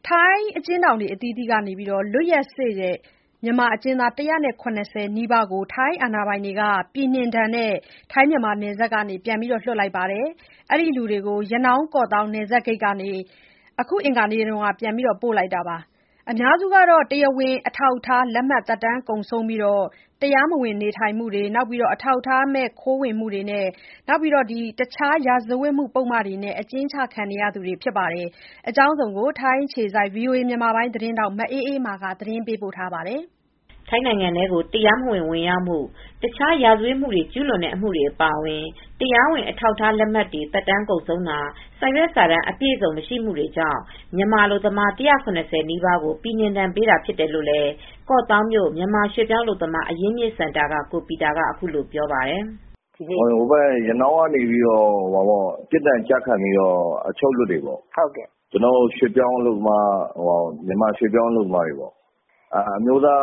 ထိုင်းအကျဉ်းထောင်တွေအသီးသီးကနေလွတ်ရက်စေ့တဲ့မြန်မာအကျဉ်းသား170နီးပါးကိုထိုင်းအာဏာပိုင်တွေကပြည်နှင်ဒဏ်နဲ့ထိုင်းမြန်မာနယ်စပ်ကနေပြန်လွှတ်လိုက်ပါတယ်။ အဲဒီလူတွေကို ရနောင်းကော့သောင်းနယ်စပ်ဂိတ်ကနေ အခုအင်္ဂါနေ့ကပြန်ပို့လိုက်တာပါ။ အများစုက တရားဝင်အထောက်အထားလက်မှတ်သက်တမ်းကုန်ဆုံးပြီး တရားမဝင်နေထိုင်မှုတွေ၊ အထောက်အထားမဲ့ခိုးဝင်မှုတွေနဲ့ တခြားရာဇဝတ်မှုပုဒ်မတွေနဲ့အကျဉ်းချခံနေရသူတွေဖြစ်ပါတယ်။ ဒီအကြောင်း ထိုင်းအခြေစိုက် VOA သတင်းထောက် မအေးအေးမာကသတင်းပေးပို့ထားပါတယ်။ထိုင်းနိုင်ငံထဲကို တရားမဝင် ဝင်ရောက်မှု၊ တခြားရာဇဝတ်မှုတွေကျူးလွန်တဲ့အမှုတွေအပါအဝင် တရားဝင်အထောက်အထားလက်မှတ်တွေသက်တမ်းကုန်ဆုံးတာ၊ စာရွက်စာတမ်းအပြည့်အစုံမရှိမှုတွေကြောင့် မြန်မာအလုပ်သမား170နီးပါးကိုပြည်နှင်ဒဏ်ပေးတာဖြစ်တယ်လို့ကော့သောင်းမြို့မြန်မာရွှေ့ပြောင်းအလုပ်သမားအရင်းမြစ်စင်တာကကိုပီတာကအခုလိုပြောပါတယ်။ "ရနောင်းကနေပြစ်ဒဏ်ကျခံပြီးအချုပ်လွတ်တွေပေါ့။ ကျနော်တို့ရွှေ့ပြောင်းအလုပ်သမားမြန်မာရွှေ့ပြောင်းအလုပ်သမားတွေပေါ့။ အမျိုးသား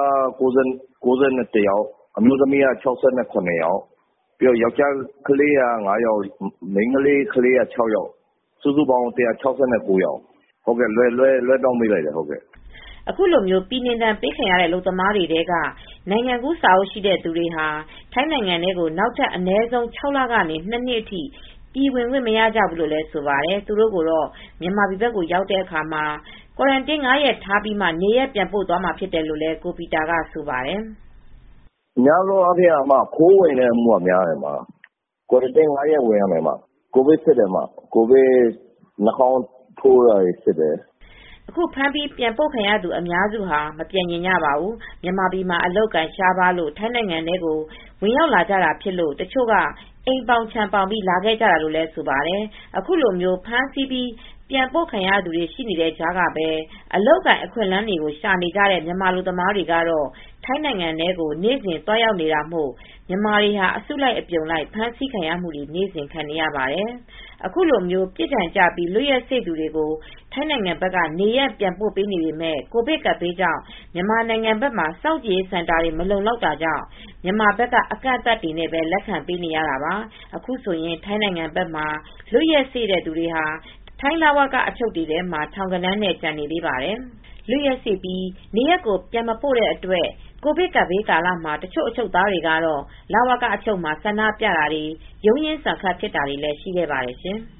91ယောက်အမျိုးသမီးက67ယောက်ယောက်ကျားလေးက5ယောက်မိန်းကလေးက6ယောက်စုစုပေါင်း169ယောက်လွဲပြောင်းပေးလိုက်တယ် " အခုလိုပြည်နှင်ဒဏ်ပေးခံရတဲ့အလုပ်သမားတွေထဲကနိုင်ငံကူးစာအုပ်ရှိသူတွေဟာထိုင်းနိုင်ငံထဲကိုနောက်ထပ်အနည်းဆုံး6လကနေ2နှစ်အထိပြည်ဝင်ခွင့်မရကြဘူးလို့လည်းဆိုပါတယ်။ သူတို့ကိုတော့မြန်မာပြည်ဘက်ကိုရောက်တဲ့အခါမှာကွာရမ်တင်း 5 ရက်ထားပြီးမှနေရပ်ပြန်ပို့သွားမှာဖြစ်တယ်လို့ကိုပီတာကဆိုပါတယ်။ "များသောအားဖြင့်ခိုးဝင်တဲ့အမှုကများတယ်။ ကွာရမ်တင်း 5 ရက်ဝင်ရမယ်ကိုဗစ်စစ်တယ်ကိုဗစ်နှာခေါင်းထိုးတာစစ်တယ် " အခုဖမ်းပြီးပြန်ပို့ခံရသူအများစုဟာမပြန်ချင်ကြပါဘူး။ မြန်မာပြည်မှာအလုပ်အကိုင်ရှားပါးလို့ထိုင်းနိုင်ငံထဲကိုဝင်ရောက်လာကြတာဖြစ်လို့တချို့ကအိမ်ပေါင်ခြံပေါင်ပြီးလာခဲ့ကြတာလို့လည်းဆိုပါတယ်။ အခုလိုဖမ်းဆီးပြီးပြန်ပို့ခံရသူတွေရှိနေတဲ့ကြားကပဲအလုပ်အကိုင်အခွင့်အလမ်းတွေကိုရှာနေကြတဲ့မြန်မာအလုပ်သမားတွေကတော့ထိုင်းနိုင်ငံထဲကိုနေ့စဉ်သွားရောက်နေတာမို့မြန်မာတွေဟာအစုလိုက်အပြုံလိုက်ဖမ်းဆီးခံရမှုတွေနေ့စဉ်ခံနေရပါတယ်။ အခုလိုပြစ်ဒဏ်ကျပြီးလွတ်ရက်စေ့သူတွေကိုထိုင်းနိုင်ငံဘက်ကနေရပ်ပြန်ပို့ပေးနေပေမဲ့ကိုဗစ်ကပ်ဘေးကြောင့်မြန်မာနိုင်ငံဘက်မှာစောင့်ကြည့်ရေးစင်တာတွေမလုံလောက်တာကြောင့်မြန်မာဘက်ကအကန့်အသတ်တွေနဲ့ပဲလက်ခံပေးနေရတာပါ။ အခုဆိုရင်ထိုင်းနိုင်ငံဘက်မှာလွတ်ရက်စေ့သူတွေဟာထိုင်းလဝကအချုပ်တွေထဲမှာထောင်ဂဏန်းနဲ့ကျန်နေသေးပါတယ်။ လွတ်ရက်စေ့ပြီးနေရပ်ကိုပြန်မပို့တဲ့အတွက်ကိုဗစ်ကပ်ဘေးကာလမှာတချို့အချုပ်သားတွေကတော့လဝကအချုပ်မှာဆန္ဒပြတာတွေရုန်းရင်းဆန်ခတ်ဖြစ်တာတွေလည်းရှိခဲ့ပါတယ်ရှင်။